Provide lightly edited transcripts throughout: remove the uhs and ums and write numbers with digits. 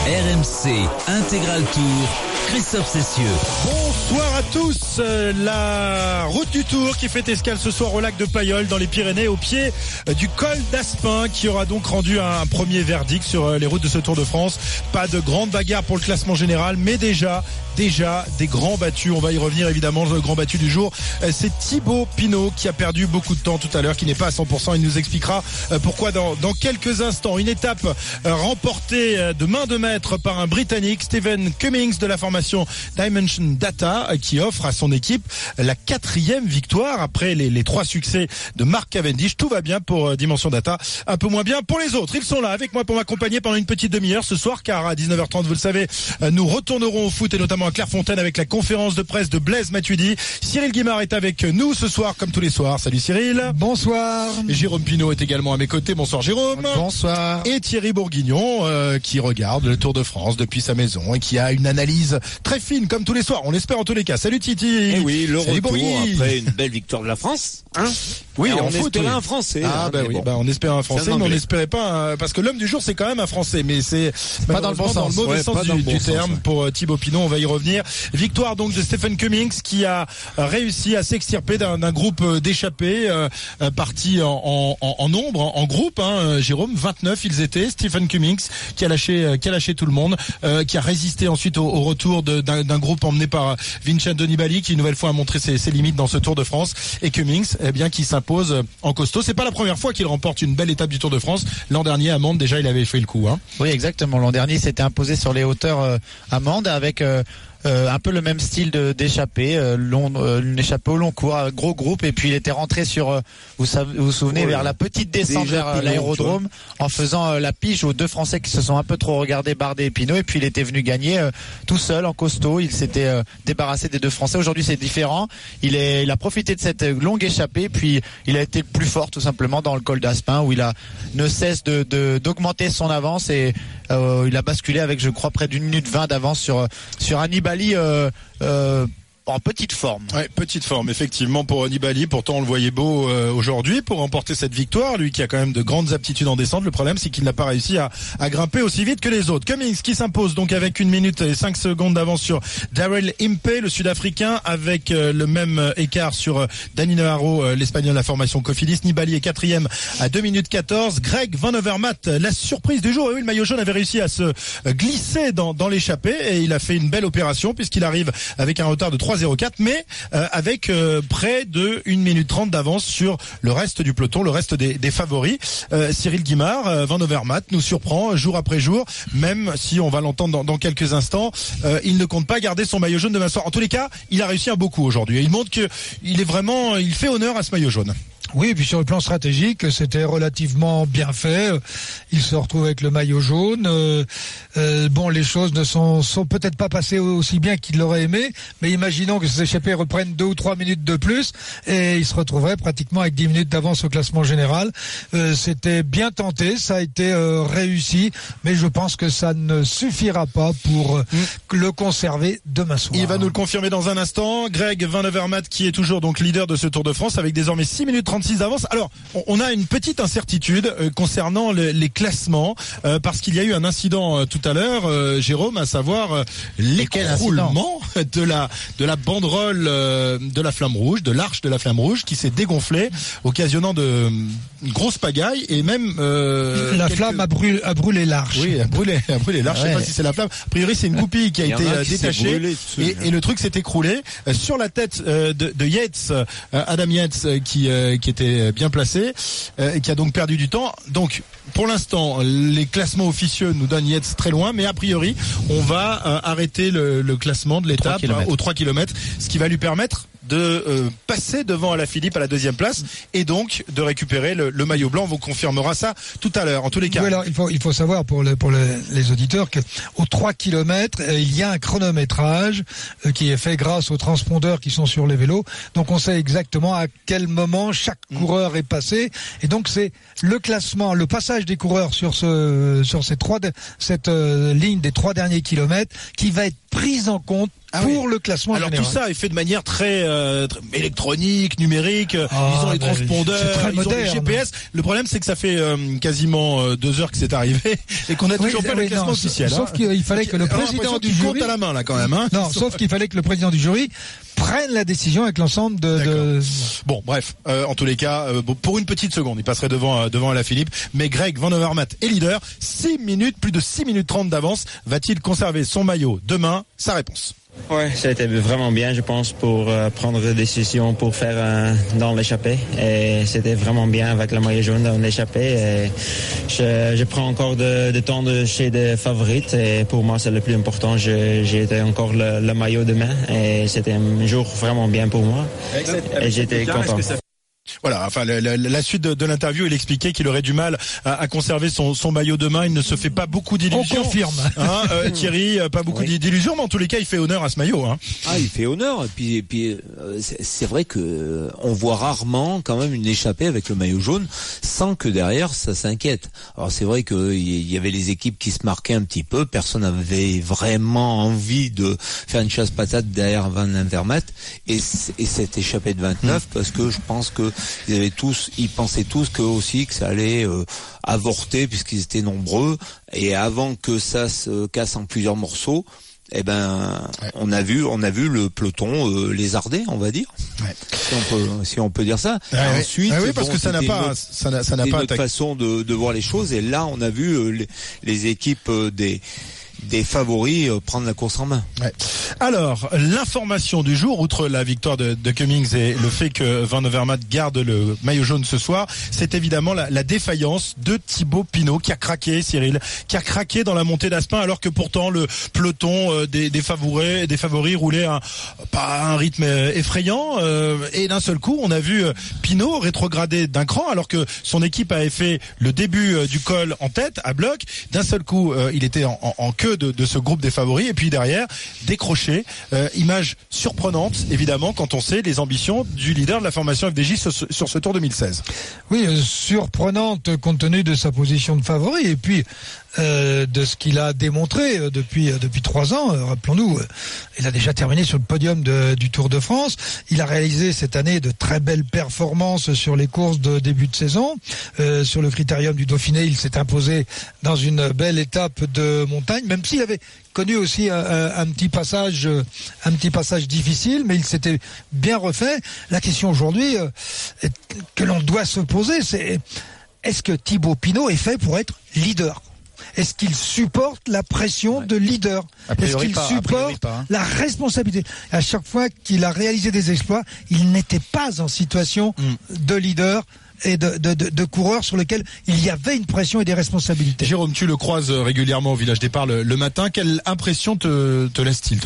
RMC Intégral Tour, Christophe Cessieux. Bonsoir à tous. La route du Tour qui fait escale ce soir au lac de Pailleul dans les Pyrénées, au pied du col d'Aspin, qui aura donc rendu un premier verdict sur les routes de ce Tour de France. Pas de grande bagarre pour le classement général, mais déjà des grands battus. On va y revenir évidemment. Le grand battu du jour, c'est Thibaut Pinot qui a perdu beaucoup de temps tout à l'heure, qui n'est pas à 100%. Il nous expliquera pourquoi dans quelques instants. Une étape remportée de main de maître par un Britannique, Stephen Cummings, de la formation Dimension Data, qui offre à son équipe la 4e victoire après les 3 succès de Mark Cavendish. Tout va bien pour Dimension Data, un peu moins bien pour les autres. Ils sont là avec moi pour m'accompagner pendant une petite demi-heure ce soir, car à 19h30, vous le savez, nous retournerons au foot et notamment à Clairefontaine avec la conférence de presse de Blaise Matuidi. Cyril Guimard est avec nous ce soir comme tous les soirs. Salut Cyril. Bonsoir. Et Jérôme Pinault est également à mes côtés. Bonsoir Jérôme. Bonsoir. Et Thierry Bourguignon qui regarde le Tour de France depuis sa maison et qui a une analyse très fine comme tous les soirs. On l'espère en tous les cas. Salut Titi. Et oui, le Salut retour Bourgui. après une belle victoire de la France. Oui, on foot, espérait oui. un Français. On espérait un Français, mais on n'espérait pas parce que l'homme du jour c'est quand même un Français, mais c'est pas dans le bon sens. Dans le mauvais sens du bon terme sens. Pour Thibaut Pinot. On va y revenir. Victoire donc de Stephen Cummings qui a réussi à s'extirper d'un groupe d'échappés partis en nombre, en groupe. Jérôme, 29 ils étaient. Stephen Cummings qui a lâché tout le monde, qui a résisté ensuite au retour d'un groupe emmené par Vincenzo Nibali, qui une nouvelle fois a montré ses limites dans ce Tour de France, et Cummings qui s'impose en costaud. C'est pas la première fois qu'il remporte une belle étape du Tour de France. L'an dernier à Mende déjà il avait fait le coup. Oui, exactement. L'an dernier, il s'était imposé sur les hauteurs à Mende avec un peu le même style d'échappée, une échappée au long cours, gros groupe, et puis il était rentré sur, vous vous souvenez, vers la petite descente vers l'aérodrome, en faisant la pige aux 2 Français qui se sont un peu trop regardés, Bardet et Pinot, et puis il était venu gagner tout seul en costaud. Il s'était débarrassé des 2 Français. Aujourd'hui c'est différent. Il a profité de cette longue échappée, puis il a été le plus fort tout simplement dans le col d'Aspin, où il ne cesse d'augmenter son avance, et il a basculé avec, je crois, près d'1 minute 20 d'avance sur Nibali en petite forme. Ouais, petite forme effectivement pour Nibali. Pourtant on le voyait beau aujourd'hui pour remporter cette victoire, lui qui a quand même de grandes aptitudes en descente. Le problème c'est qu'il n'a pas réussi à grimper aussi vite que les autres. Cummings qui s'impose donc avec 1 minute et 5 secondes d'avance sur Daryl Impey, le Sud-Africain, avec le même écart sur Dani Navarro, l'Espagnol, la formation Cofidis. Nibali est 4e à 2 minutes 14. Greg Van Avermaet, la surprise du jour. Et oui, le maillot jaune avait réussi à se glisser dans l'échappée, et il a fait une belle opération puisqu'il arrive avec un retard de 3,04, mais avec près de 1 minute 30 d'avance sur le reste du peloton, le reste des favoris. Cyril Guimard, Van Avermaet nous surprend jour après jour, même si on va l'entendre dans quelques instants. Il ne compte pas garder son maillot jaune demain soir. En tous les cas, il a réussi un beau coup aujourd'hui, et il montre que il fait honneur à ce maillot jaune. Oui, et puis sur le plan stratégique, c'était relativement bien fait. Il se retrouve avec le maillot jaune. Les choses ne sont peut-être pas passées aussi bien qu'il l'aurait aimé, mais imaginons que ces échappés reprennent 2 ou 3 minutes de plus, et il se retrouverait pratiquement avec 10 minutes d'avance au classement général. C'était bien tenté, ça a été réussi, mais je pense que ça ne suffira pas pour le conserver demain soir. Il va nous le confirmer dans un instant. Greg Van Avermaet qui est toujours donc leader de ce Tour de France avec désormais 6 minutes 36 d'avance. Alors, on a une petite incertitude concernant les classements, parce qu'il y a eu un incident tout à l'heure, Jérôme, à savoir l'écroulement de la banderole de la Flamme Rouge, de l'arche de la Flamme Rouge, qui s'est dégonflée, occasionnant une grosse pagaille, et même la flamme a brûlé l'arche. Oui, a brûlé l'arche. Ouais. Je sais pas si c'est la flamme. A priori, c'est une goupille qui a été détachée, et le truc s'est écroulé sur la tête de Yates, Adam Yates, qui était bien placé, et qui a donc perdu du temps. Donc pour l'instant les classements officieux nous donnent Yates très loin, mais a priori on va arrêter le classement de l'étape aux 3 km, ce qui va lui permettre de passer devant Alaphilippe à la 2e place, et donc de récupérer le maillot blanc. On vous confirmera ça tout à l'heure. En tous les cas, oui, alors, il faut savoir pour les auditeurs que aux 3 km il y a un chronométrage qui est fait grâce aux transpondeurs qui sont sur les vélos, donc on sait exactement à quel moment chaque coureur est passé, et donc c'est le classement, le passage des coureurs sur cette ligne des 3 derniers kilomètres qui va être prise en compte pour le classement Alors général. tout ça est fait de manière très électronique, numérique. Ils ont les transpondeurs, c'est très ils ont les moderne. GPS. Le problème, c'est que ça fait quasiment 2 heures que c'est arrivé et qu'on a toujours pas le classement officiel. Sauf qu'il fallait que le président du jury compte à la main là quand même. Hein. Non, sauf qu'il fallait que le président du jury prenne la décision avec l'ensemble de... Bon, bref, en tous les cas, pour une petite seconde, il passerait devant Alaphilippe. Mais Greg Van Avermaet est leader. 6 minutes, plus de 6 minutes 30 d'avance. Va-t-il conserver son maillot demain? Sa réponse. Ouais, ça a été vraiment bien, je pense, pour prendre des décisions pour faire dans l'échappée. Et c'était vraiment bien avec le maillot jaune dans l'échappée. Et je prends encore de temps chez des favorites. Et pour moi, c'est le plus important. J'ai été encore le maillot demain. Et c'était un jour vraiment bien pour moi. Et j'étais content. Voilà, enfin la suite de l'interview, il expliquait qu'il aurait du mal à conserver son maillot de main. Il ne se fait pas beaucoup d'illusions. On confirme. Hein, Thierry, pas beaucoup d'illusions, mais en tous les cas, il fait honneur à ce maillot. Hein. Ah, il fait honneur. Et puis c'est vrai que on voit rarement quand même une échappée avec le maillot jaune sans que derrière ça s'inquiète. Alors c'est vrai qu'il y avait les équipes qui se marquaient un petit peu. Personne n'avait vraiment envie de faire une chasse patate derrière Van Avermaet et cette échappée de 29 parce que je pense que ils pensaient tous que ça allait avorter puisqu'ils étaient nombreux et avant que ça se casse en plusieurs morceaux, on a vu le peloton lézardé, on va dire. Ouais. Si on peut dire ça. Ensuite, oui, parce que ça n'a pas notre façon de voir les choses et là on a vu les équipes des favoris prendre la course en main. Ouais. Alors, l'information du jour, outre la victoire de Cummings et le fait que Van Avermaet garde le maillot jaune ce soir, c'est évidemment la défaillance de Thibaut Pinot qui a craqué, Cyril, qui a craqué dans la montée d'Aspin alors que pourtant le peloton des favoris roulait pas à un rythme effrayant et d'un seul coup, on a vu Pinot rétrograder d'un cran alors que son équipe avait fait le début du col en tête, à bloc. D'un seul coup, il était en queue de ce groupe des favoris et puis derrière décroché, image surprenante évidemment quand on sait les ambitions du leader de la formation FDJ sur ce Tour 2016. Oui, surprenante compte tenu de sa position de favori et puis de ce qu'il a démontré depuis 3 ans. Rappelons-nous, il a déjà terminé sur le podium du Tour de France. Il a réalisé cette année de très belles performances sur les courses de début de saison. Sur le critérium du Dauphiné, il s'est imposé dans une belle étape de montagne, même s'il avait connu aussi un petit passage difficile, mais il s'était bien refait. La question aujourd'hui que l'on doit se poser, c'est est-ce que Thibaut Pinot est fait pour être leader ? Est-ce qu'il supporte la pression de leader ? Est-ce qu'il supporte la responsabilité ? À chaque fois qu'il a réalisé des exploits, il n'était pas en situation de leader et de coureur sur lequel il y avait une pression et des responsabilités. Jérôme, tu le croises régulièrement au village départ le matin. Quelle impression te donne-t-il ?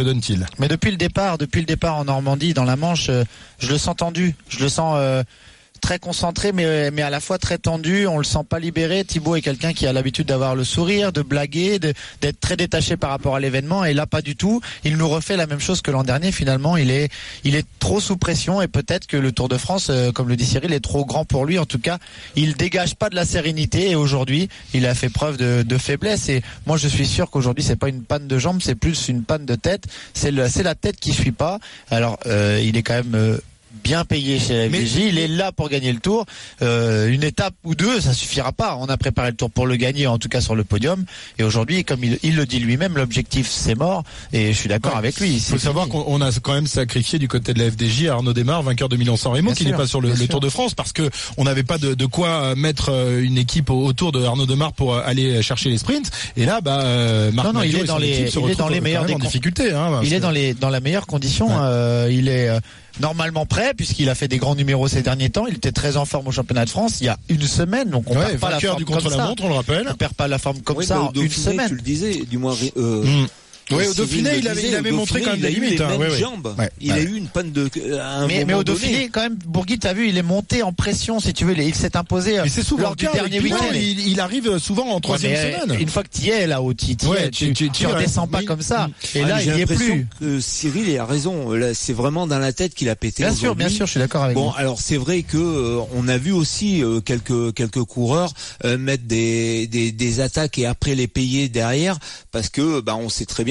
Mais depuis le départ en Normandie, dans la Manche, je le sens tendu. Je le sens très concentré mais à la fois très tendu, on le sent pas libéré. Thibaut est quelqu'un qui a l'habitude d'avoir le sourire, de blaguer, d'être très détaché par rapport à l'événement et là pas du tout. Il nous refait la même chose que l'an dernier finalement, il est trop sous pression et peut-être que le Tour de France, comme le dit Cyril, est trop grand pour lui. En tout cas, il dégage pas de la sérénité et aujourd'hui, il a fait preuve de faiblesse et moi je suis sûr qu'aujourd'hui c'est pas une panne de jambes, c'est plus une panne de tête, c'est la tête qui suit pas. Alors il est quand même bien payé chez la FDJ, il est là pour gagner le Tour. Une étape ou deux, ça suffira pas. On a préparé le Tour pour le gagner, en tout cas sur le podium. Et aujourd'hui, comme il le dit lui-même, l'objectif c'est mort. Et je suis d'accord avec lui. Il faut savoir qu'on a quand même sacrifié du côté de la FDJ Arnaud Démare, vainqueur de Milan-San Remo, qui n'est pas sur le Tour de France parce que on n'avait pas de quoi mettre une équipe autour de Arnaud Démare pour aller chercher les sprints. Et là, Marc Maggio et son équipe se retrouvent en difficulté. Il est dans la meilleure condition. Ouais. Il est normalement prêt puisqu'il a fait des grands numéros ces derniers temps. Il était très en forme au championnat de France il y a une semaine, donc on perd pas la forme du comme ça. contre-la-montre, on le rappelle. On perd pas la forme comme ça en une semaine. Tu le disais, du moins. Oui, au Dauphiné, il avait montré quand même des limites. Il a eu une panne de. Mais au Dauphiné, quand même, Bourgui, t'as vu, il est monté en pression, si tu veux. Il s'est imposé. Mais c'est souvent lors du dernier week-end. Il arrive souvent en troisième semaine. Une fois que tu y es là-haut, tu redescends pas comme ça. Et là, il y est plus. Cyril, il a raison. Là, c'est vraiment dans la tête qu'il a pété. Bien sûr, je suis d'accord avec vous. Bon, alors c'est vrai que on a vu aussi quelques coureurs mettre des attaques et après les payer derrière, parce que on sait très bien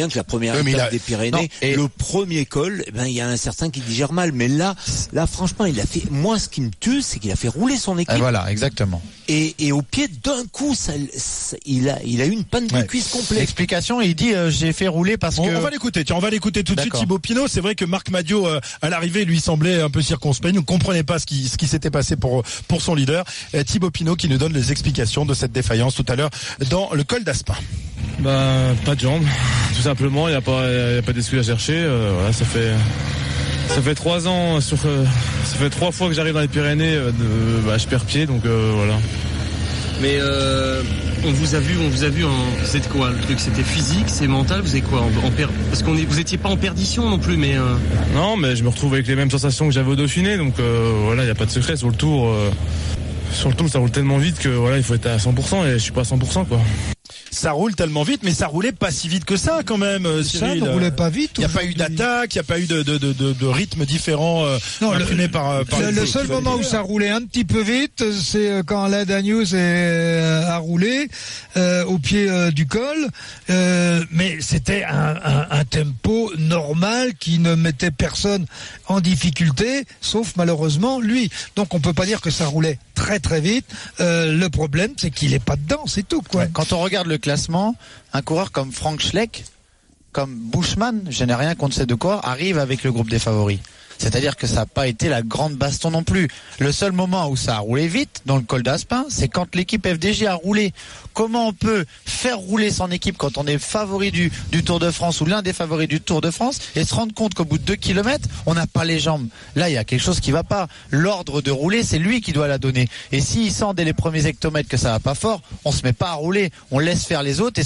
bien que la première Oui, étape des Pyrénées, le premier col, il y a un certain qui digère mal. Mais là, franchement, moi, ce qui me tue, c'est qu'il a fait rouler son équipe. Voilà, exactement. Et au pied, d'un coup, il a eu une panne de cuisse complète. L'explication, il dit, j'ai fait rouler parce que... On va l'écouter tout de suite, Thibaut Pinot. C'est vrai que Marc Madiot, à l'arrivée, lui semblait un peu circonspect. Il ne comprenait pas ce qui s'était passé pour son leader. Thibaut Pinot qui nous donne les explications de cette défaillance tout à l'heure dans le col d'Aspin. Pas de jambes, tout simplement. Il n'y a pas d'excuse à chercher. Voilà, ça fait 3 ans, ça fait 3 fois que j'arrive dans les Pyrénées, je perds pied, donc voilà. Mais on vous a vu, c'était quoi le truc? C'était physique, c'est mental, vous êtes quoi parce vous étiez pas en perdition non plus, mais Non, mais je me retrouve avec les mêmes sensations que j'avais au Dauphiné, donc voilà, il n'y a pas de secret sur le tour. Sur le tour, ça roule tellement vite que voilà, il faut être à 100% et je suis pas à 100%, quoi. Ça roule tellement vite, mais ça roulait pas si vite que ça quand même, Cyril. Ça ne roulait pas vite. Il n'y a pas eu d'attaque, il n'y a pas eu de rythme différent imprimé par le seul moment où ça roulait un petit peu vite, c'est quand Alain Dagnews a roulé au pied du col, mais c'était un tempo normal qui ne mettait personne en difficulté, sauf malheureusement lui. Donc on peut pas dire que ça roulait très très vite. Le problème, c'est qu'il est pas dedans, c'est tout, quoi. Ouais, quand on regarde le classement, un coureur comme Frank Schleck, comme Bushman, je n'ai rien contre ces deux coureurs, arrive avec le groupe des favoris. C'est-à-dire que ça n'a pas été la grande baston non plus. Le seul moment où ça a roulé vite dans le col d'Aspin, c'est quand l'équipe FDJ a roulé. Comment on peut faire rouler son équipe quand on est favori du Tour de France ou l'un des favoris du Tour de France et se rendre compte qu'au bout de 2 km, on n'a pas les jambes. Là, il y a quelque chose qui va pas. L'ordre de rouler, c'est lui qui doit la donner. Et s'il sent dès les premiers hectomètres que ça va pas fort, on se met pas à rouler. On laisse faire les autres et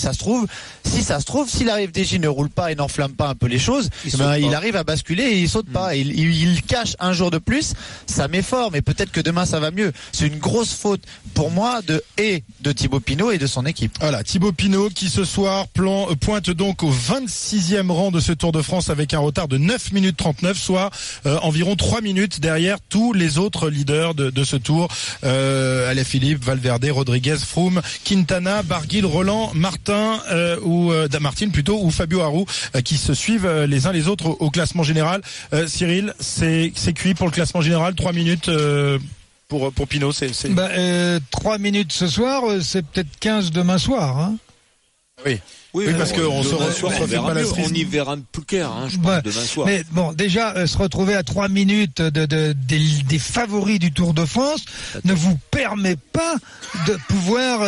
si la FDJ ne roule pas et n'enflamme pas un peu les choses, il arrive à basculer et il saute pas. Il cache un jour de plus, ça met fort, mais peut-être que demain ça va mieux. C'est une grosse faute pour moi de Thibaut Pinot et de son équipe. Voilà, Thibaut Pinot qui ce soir pointe donc au 26e rang de ce Tour de France avec un retard de 9 minutes 39, soit environ 3 minutes derrière tous les autres leaders de ce Tour. Alaphilippe, Valverde, Rodriguez, Froome, Quintana, Barguil, Roland, Martin ou Fabio Aru qui se suivent les uns les autres au classement général. Cyril, c'est cuit pour le classement général, 3 minutes pour Pinot, c'est... 3 minutes ce soir, c'est peut-être 15 demain soir, hein. Oui, parce qu'on se refait pas la cerise. On y verra plus clair, je pense, demain soir. Mais bon, déjà, se retrouver à 3 minutes des favoris du Tour de France ne vous permet pas de pouvoir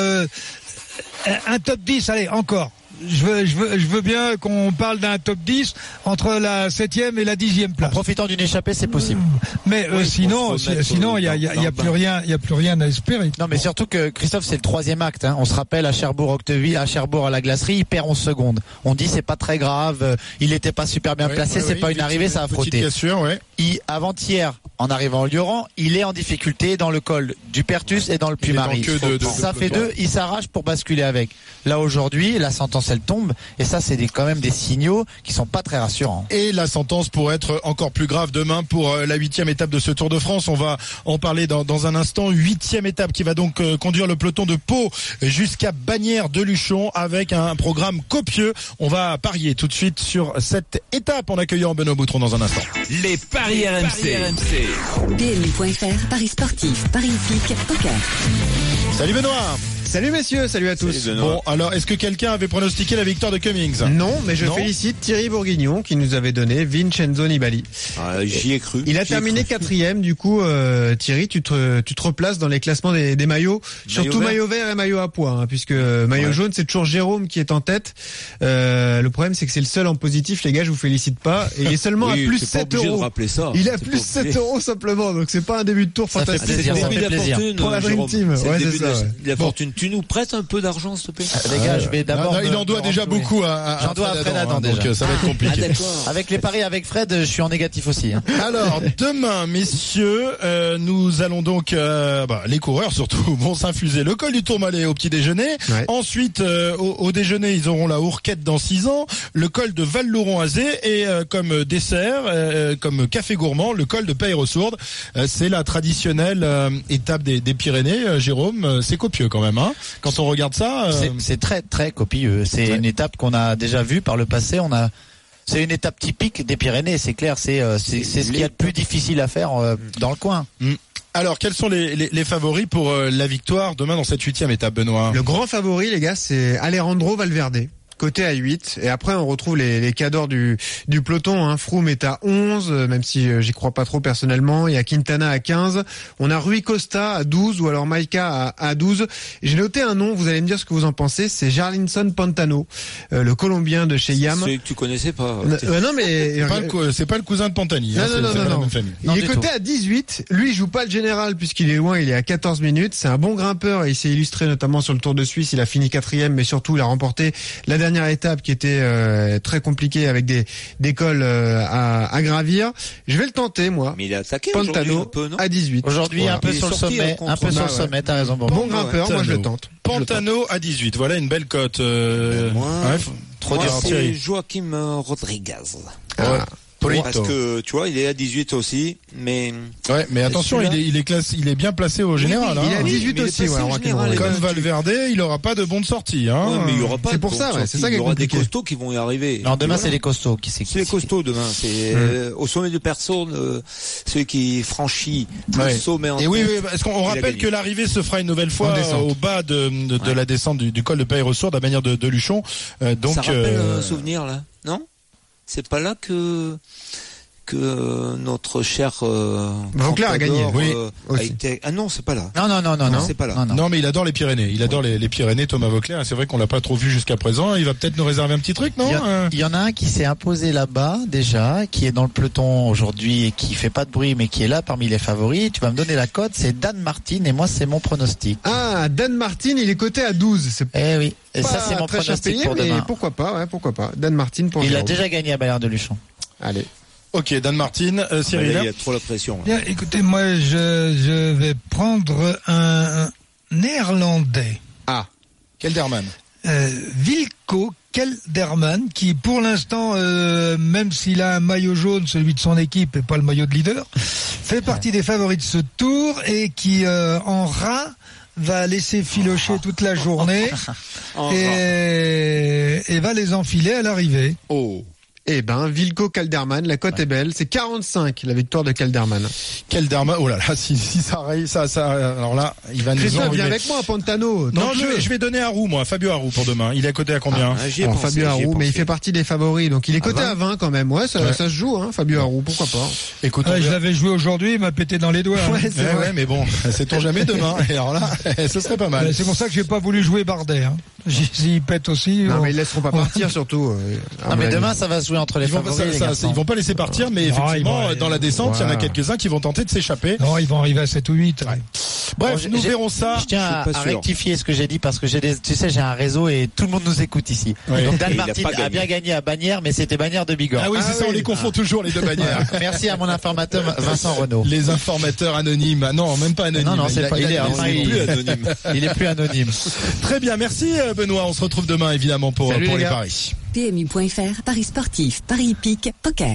un top 10, allez, encore. Je veux bien qu'on parle d'un top 10 entre la 7e et la 10e place. En profitant d'une échappée, c'est possible. Mais sinon, il y a plus rien à espérer. Non, mais surtout que Christophe, c'est le 3e acte. On se rappelle à Cherbourg à la glacerie, il perd 11 secondes. On dit c'est pas très grave, il était pas super bien placé, c'est pas une arrivée, ça a frotté. Avant-hier, en arrivant au Lioran, il est en difficulté dans le col du Pertus et dans le Puy-Marie. Ça fait 2, il s'arrache pour basculer avec. Là aujourd'hui, la sentence elle tombe et ça c'est quand même des signaux qui sont pas très rassurants. Et la sentence pourrait être encore plus grave demain pour la 8e étape de ce Tour de France. On va en parler dans un instant. 8e étape qui va donc conduire le peloton de Pau jusqu'à Bagnères de Luchon avec un programme copieux. On va parier tout de suite sur cette étape en accueillant Benoît Boutron dans un instant. Les paris RMC. PMU.fr, paris sportif, paris hippique, poker. Salut Benoît. Salut messieurs, salut à tous. Bon, alors est-ce que quelqu'un avait pronostiqué la victoire de Cummings? Non, mais je félicite Thierry Bourguignon qui nous avait donné Vincenzo Nibali. J'y ai cru. Il a terminé 4e, du coup Thierry, tu te replaces dans les classements des maillots, surtout maillot vert et maillot à pois, puisque maillot jaune c'est toujours Jérôme qui est en tête. Le problème c'est que c'est le seul en positif, les gars, je vous félicite pas. Et il est seulement à plus 7 euros. Il est à plus 7 euros simplement, donc c'est pas un début de tour fantastique. Ça fait plaisir. Pour la Dream Team. Ouais, c'est ça. La fortune. Tu nous prêtes un peu d'argent, s'il te plaît? Les gars, je vais d'abord. Il en doit déjà beaucoup à J'en dois à Fred Adam, donc déjà. ça va être compliqué. Avec les paris avec Fred, je suis en négatif aussi. Alors, demain, messieurs, nous allons donc, les coureurs surtout, vont s'infuser le col du Tourmalet au petit déjeuner. Ouais. Ensuite, au déjeuner, ils auront la Hourquette dans 6 ans, le col de Val-Louron-Azé et comme dessert, comme café gourmand, le col de Peyreux-Sourde. C'est la traditionnelle étape des Pyrénées. Jérôme, c'est copieux quand même, hein? hein. Quand on regarde ça, c'est très très copieux. C'est une étape qu'on a déjà vue par le passé. C'est une étape typique des Pyrénées, c'est clair. C'est ce qu'il y a de plus difficile à faire dans le coin. Alors, quels sont les favoris pour la victoire demain dans cette 8e étape, Benoît? Le grand favori, les gars, c'est Alejandro Valverde, côté à 8. Et après, on retrouve les cadors du peloton. Hein. Froome est à 11, même si j'y crois pas trop personnellement. Il y a Quintana à 15. On a Rui Costa à 12 ou alors Maika à 12. Et j'ai noté un nom, vous allez me dire ce que vous en pensez. C'est Jarlinson Pantano, le Colombien de chez Yam. C'est que tu connaissais pas. Non, mais c'est pas le cousin de Pantani. Non, hein, non, c'est non, la non. même famille. Il est coté à 18. Lui, il joue pas le général puisqu'il est loin. Il est à 14 minutes. C'est un bon grimpeur et il s'est illustré notamment sur le Tour de Suisse. Il a fini 4e, mais surtout, il a remporté la dernière étape qui était très compliquée avec des cols à gravir. Je vais le tenter, moi. Mais il a attaqué Pantano un peu, non? à 18. Aujourd'hui, Voilà. un peu sur le sommet. Un peu sur le sommet, t'as raison. Bon grimpeur, moi je le tente. Pantano à 18. Voilà une belle cote. Trop dur. C'est Joaquim Rodriguez. Parce que tu vois, il est à 18 aussi, mais mais attention, il est bien placé au général. Il est à 18 aussi, Comme Valverde, il aura pas de bonne sortie. Hein. Ouais, mais il y aura pas. C'est pour ça, c'est ça qui est compliqué. Il y aura des costauds qui vont y arriver. Non, demain c'est les costauds qui c'est les costauds demain. C'est au sommet de personne, celui qui franchit le sommet. Et oui, est-ce qu'on rappelle que l'arrivée se fera une nouvelle fois au bas de la descente du col de Pailleressourde à manière de Luchon. Donc ça rappelle un souvenir là, non? C'est pas là que notre cher Vauclair a gagné. Oui. Ah non, c'est pas là. Non, c'est pas là. Non, mais il adore les Pyrénées. Il adore les Pyrénées, Thomas Vauclair. C'est vrai qu'on l'a pas trop vu jusqu'à présent. Il va peut-être nous réserver un petit truc, non? Il y en a un qui s'est imposé là-bas déjà, qui est dans le peloton aujourd'hui et qui fait pas de bruit, mais qui est là parmi les favoris. Tu vas me donner la cote. C'est Dan Martin et moi c'est mon pronostic. Ah, Dan Martin, il est coté à 12. Oui. Et ça c'est mon pronostic pour demain. Pourquoi pas? Dan Martin pour. Il a déjà gagné à Bayern de Luchon. Allez. Ok, Dan Martin, Cyril. Il y a trop la pression. Bien, écoutez, moi, je vais prendre un néerlandais. Ah, Kelderman. Wilco Kelderman, qui pour l'instant, même s'il a un maillot jaune, celui de son équipe et pas le maillot de leader, fait partie des favoris de ce tour et qui, en rat, va laisser filocher toute la journée et va les enfiler à l'arrivée. Oh. Eh ben, Wilco Kelderman, la cote est belle. C'est 45, la victoire de Kelderman. Kelderman, oh là là, si ça raye, ça, alors là, il va nous Christophe, viens avec moi à Pantano. Non, je vais donner Harou, moi, Fabio Harou pour demain. Il est coté à combien? Fabio Harou, mais il fait partie des favoris, donc il est coté à 20 quand même. Ouais, ça se joue, hein, Fabio Harou, pourquoi pas. Écoute, je l'avais joué aujourd'hui, il m'a pété dans les doigts. Ouais, mais bon, sait-on jamais demain. Et alors là, ce serait pas mal. C'est pour ça que j'ai pas voulu jouer Bardet. Hein. S'il pète aussi. Non, mais ils laisseront pas partir surtout. Non, mais demain, ça va se jouer entre les favoris. Ils vont pas laisser partir, mais effectivement, dans la descente, il y en a quelques-uns qui vont tenter de s'échapper. Non, ils vont arriver à 7 ou 8. Ouais. Bref, nous verrons ça. Je tiens à rectifier ce que j'ai dit parce que j'ai un réseau et tout le monde nous écoute ici. Ouais. Donc Dan Martin a bien gagné à Bagnères, mais c'était Bagnères de Bigorre. Ah oui, c'est ça, on les confond toujours, les deux Bagnères. Merci à mon informateur Vincent Renaud. Les informateurs anonymes. Non, même pas anonymes. Non, c'est pas il est plus anonyme. Il est plus anonyme. Très bien, merci Benoît. On se retrouve demain évidemment pour les paris. PMU.fr, paris sportif, paris hippique, poker.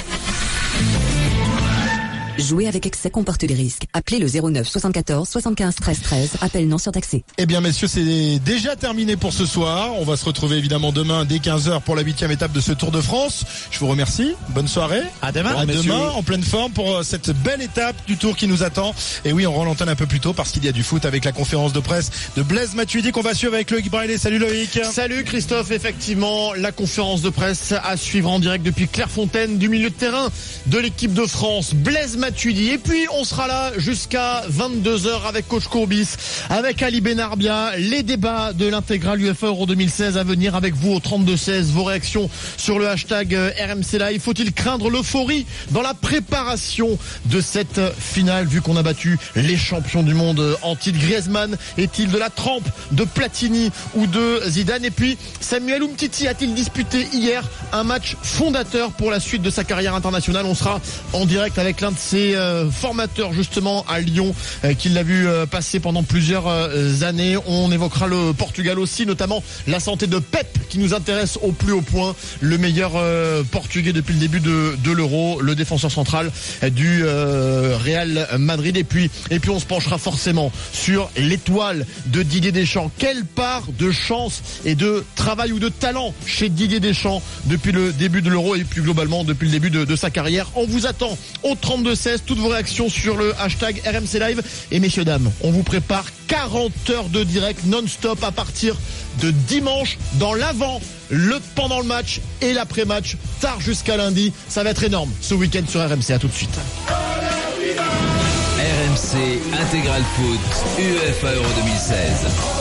Jouer avec excès comporte des risques. Appelez le 09 74 75 13 13. Appel non surtaxé. Eh bien, messieurs, c'est déjà terminé pour ce soir. On va se retrouver évidemment demain dès 15h pour la 8e étape de ce Tour de France. Je vous remercie. Bonne soirée. À demain. À demain, en pleine forme pour cette belle étape du Tour qui nous attend. Et oui, on rend l'antenne un peu plus tôt parce qu'il y a du foot avec la conférence de presse de Blaise Matuidi qu'on va suivre avec Loïc Braillet. Salut Loïc. Salut Christophe. Effectivement, la conférence de presse à suivre en direct depuis Clairefontaine du milieu de terrain de l'équipe de France. Blaise Matuidi. Et puis on sera là jusqu'à 22h avec coach Courbis, avec Ali Benarbia, les débats de l'intégrale UEFA Euro 2016 à venir avec vous au 32-16, vos réactions sur le hashtag RMC Live. Faut-il craindre l'euphorie dans la préparation de cette finale vu qu'on a battu les champions du monde en titre? Griezmann est-il de la trempe de Platini ou de Zidane? Et puis Samuel Umtiti a-t-il disputé hier un match fondateur pour la suite de sa carrière internationale? On sera en direct avec l'un de ses ses formateurs justement à Lyon, qui l'a vu passer pendant plusieurs années. On évoquera le Portugal aussi, notamment la santé de Pep qui nous intéresse au plus haut point. Le meilleur portugais depuis le début de l'Euro, le défenseur central du Real Madrid. Et puis on se penchera forcément sur l'étoile de Didier Deschamps. Quelle part de chance et de travail ou de talent chez Didier Deschamps depuis le début de l'Euro et plus globalement depuis le début de sa carrière. On vous attend au 32-16, toutes vos réactions sur le hashtag RMC Live. Et messieurs, dames, on vous prépare 40 heures de direct non-stop à partir de dimanche dans l'avant, pendant le match et l'après-match, tard jusqu'à lundi. Ça va être énorme ce week-end sur RMC. À tout de suite. RMC Intégral Foot UEFA Euro 2016.